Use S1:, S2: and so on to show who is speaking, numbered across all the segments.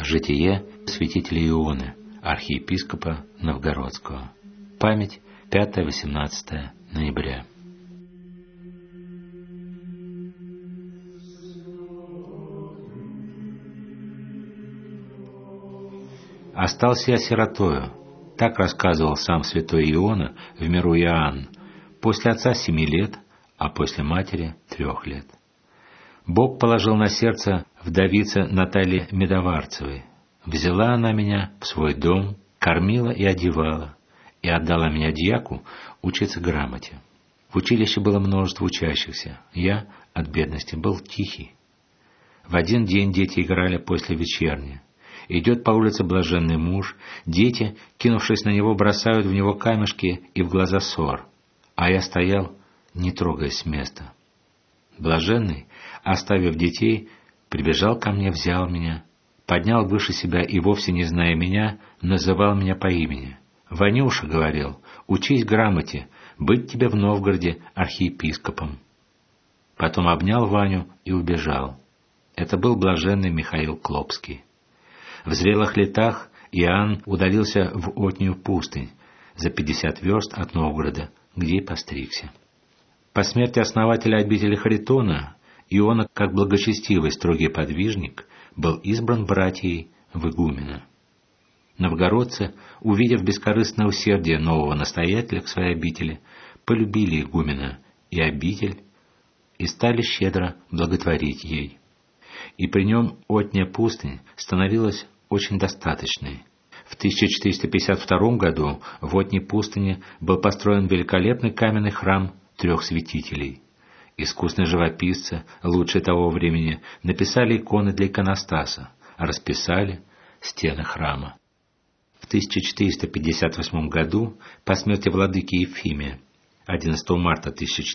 S1: Житие святителя Ионы, архиепископа Новгородского. Память 5-18 ноября. «Остался я сиротою», так рассказывал сам святой Иона в миру Иоанн, после отца 7 лет, а после матери 3 лет. Бог положил на сердце вдовице Наталье Медоварцевой. Взяла она меня в свой дом, кормила и одевала, и отдала меня дьяку учиться грамоте. В училище было множество учащихся, я от бедности был тихий. В один день дети играли после вечерни. Идет по улице блаженный муж, дети, кинувшись на него, бросают в него камешки и в глаза ссор, а я стоял, не трогаясь с места. Блаженный, оставив детей, прибежал ко мне, взял меня, поднял выше себя и, вовсе не зная меня, называл меня по имени. «Ванюша, — говорил, — учись грамоте, быть тебе в Новгороде архиепископом». Потом обнял Ваню и убежал. Это был блаженный Михаил Клопский. В зрелых летах Иоанн удалился в Отнюю пустынь, за 50 верст от Новгорода, где и постригся. По смерти основателя обители Харитона Иона, как благочестивый строгий подвижник, был избран братьей в игумена. Новгородцы, увидев бескорыстное усердие нового настоятеля к своей обители, полюбили игумена и обитель и стали щедро благотворить ей. И при нем Отня пустынь становилась очень достаточной. В 1452 году в Отне пустыне был построен великолепный каменный храм 3 святителей. Искусные живописцы, лучшие того времени, написали иконы для иконостаса, расписали стены храма. В 1458 году, по смерти владыки Ефимия, 11 марта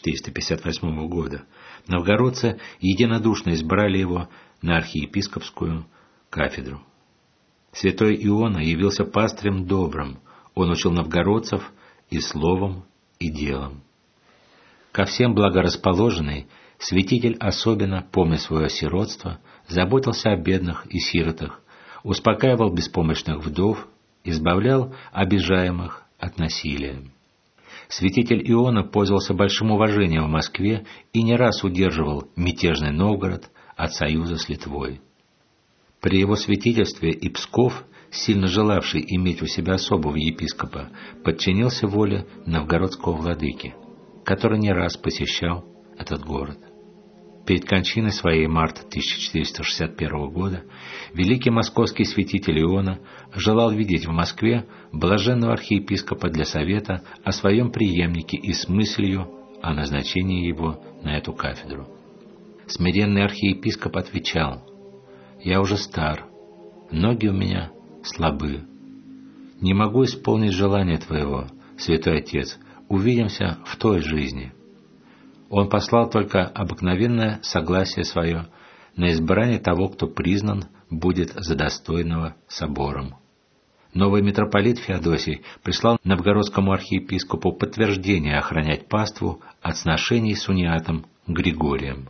S1: 1458 года, новгородцы единодушно избрали его на архиепископскую кафедру. Святой Иона явился пастырем добрым, он учил новгородцев и словом, и делом. Ко всем благорасположенный, святитель особенно, помня свое сиротство, заботился о бедных и сиротах, успокаивал беспомощных вдов, избавлял обижаемых от насилия. Святитель Иона пользовался большим уважением в Москве и не раз удерживал мятежный Новгород от союза с Литвой. При его святительстве и Псков, сильно желавший иметь у себя особого епископа, подчинился воле новгородского владыки, который не раз посещал этот город. Перед кончиной своей марта 1461 года великий московский святитель Иона желал видеть в Москве блаженного архиепископа для совета о своем преемнике и с мыслью о назначении его на эту кафедру. Смиренный архиепископ отвечал: «Я уже стар, ноги у меня слабы. Не могу исполнить желание твоего, святой отец, увидимся в той жизни». Он послал только обыкновенное согласие свое на избрание того, кто признан будет за достойного собором. Новый митрополит Феодосий прислал новгородскому архиепископу подтверждение охранять паству от сношений с униатом Григорием.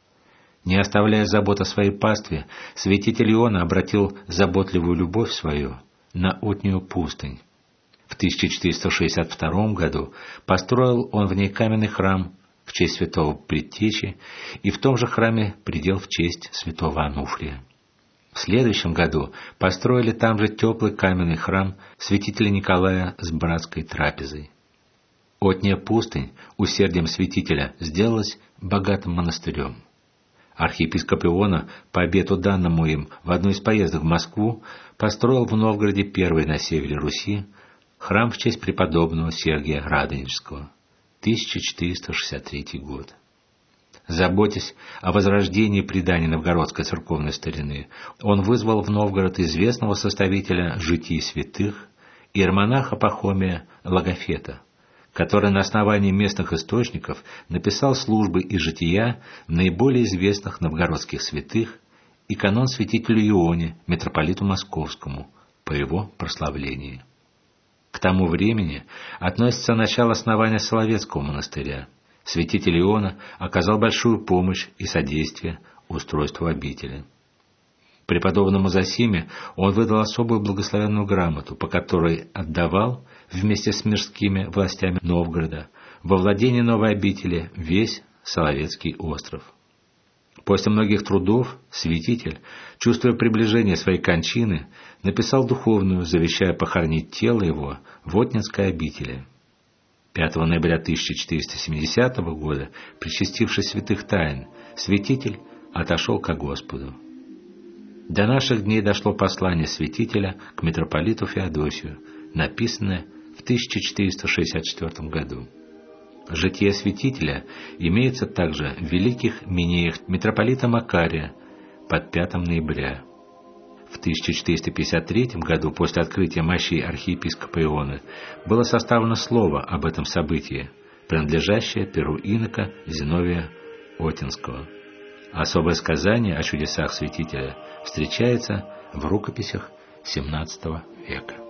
S1: Не оставляя забот о своей пастве, святитель Иона обратил заботливую любовь свою на Отнюю пустынь. В 1462 году построил он в ней каменный храм в честь святого Предтечи и в том же храме предел в честь святого Ануфрия. В следующем году построили там же теплый каменный храм святителя Николая с братской трапезой. Отня пустынь усердием святителя сделалась богатым монастырем. Архиепископ Иона, по обету данному им в одну из поездок в Москву, построил в Новгороде первый на севере Руси храм в честь преподобного Сергия Радонежского, 1463 год. Заботясь о возрождении преданий новгородской церковной старины, он вызвал в Новгород известного составителя житий святых, иеромонаха Пахомия Логофета, который на основании местных источников написал службы и жития наиболее известных новгородских святых и канон святителю Ионе, митрополиту Московскому, по его прославлении. К тому времени относится начало основания Соловецкого монастыря. Святитель Иона оказал большую помощь и содействие устройству обители. Преподобному Зосиме он выдал особую благословенную грамоту, по которой отдавал вместе с мирскими властями Новгорода во владение новой обители весь Соловецкий остров. После многих трудов святитель, чувствуя приближение своей кончины, написал духовную, завещая похоронить тело его в Отнинской обители. 5 ноября 1470 года, причастившись святых тайн, святитель отошел ко Господу. До наших дней дошло послание святителя к митрополиту Феодосию, написанное в 1464 году. Житие святителя имеется также в великих минеях митрополита Макария под 5 ноября. В 1453 году, после открытия мощей архиепископа Ионы, было составлено слово об этом событии, принадлежащее перу инока Зиновия Отинского. Особое сказание о чудесах святителя встречается в рукописях XVII века.